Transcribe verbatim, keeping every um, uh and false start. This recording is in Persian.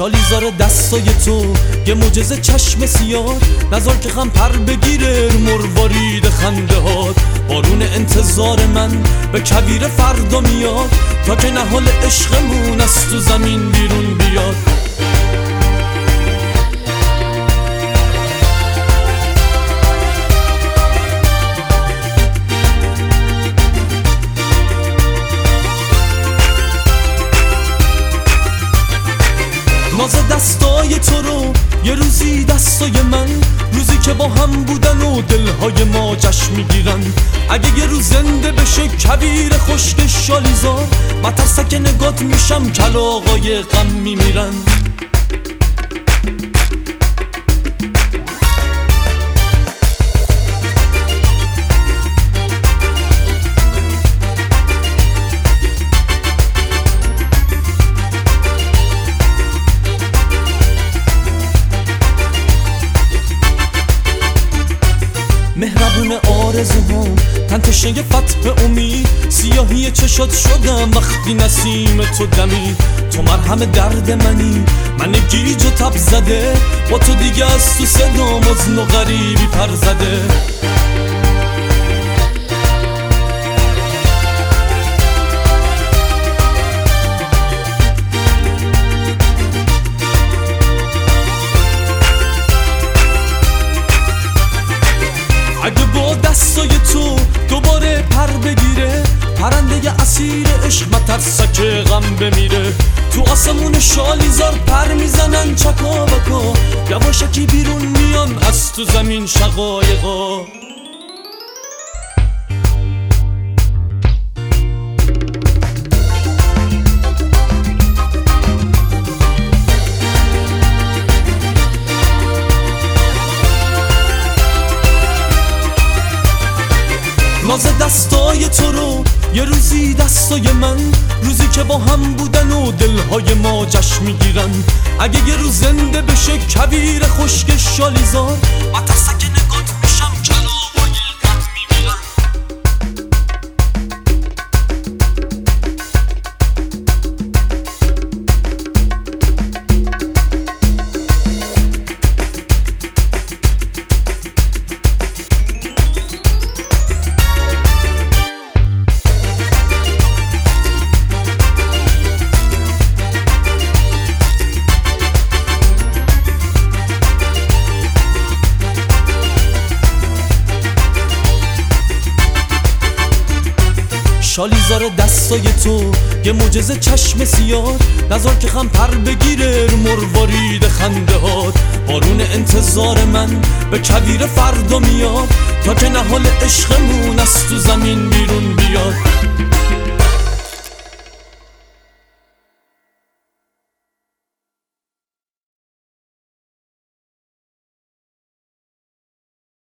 شالیزار دستای تو یه معجزه چشم سیاه، نذار که غم پر بگیره مروارید خنده هات. بارون انتظار من به کویر فردا میاد، تا که نهال عشقمون از تو زمین بیرون بیاد. ناز دستای تو رو یه روزی دستای من، روزی که با هم بودن و دلهای ما جشن میگیرن. اگه یه روز زنده بشه کویر خشک شالیزار، من ترسک نگات میشم کلاغای غم میمیرن. مهربون آرزوهام تن تشنه فتح امید، سیاهی چشات شدم وقتی نسیم تو دمی. تو مرهم درد منی، من گیج و تب زده، با تو دیگه از تو صدام حزن و غریبی پر زده. اگه با دستای تو دوباره پر بگیره، پرنده اسیر عشق مترسک غم بمیره. تو آسمون شالیزار پر میزنن چکا بکا، یواشکی بیرون میان از تو زمین شقایقا. ناز دستای تو رو یه روزی دستای من، روزی که با هم بودن و دلهای ما جشن میگیرن. اگه یه روز زنده بشه کویر خشک شالیزار، من ترسک نگات میشم کلاغای غم میمیرن. شالیزار دستای تو یه معجزه چشم سیاه، نذار که غم پر بگیره مروارید خنده هات. بارون انتظار من به کویر فردا میاد، تا که نهال عشقمون از تو زمین بیرون بیاد.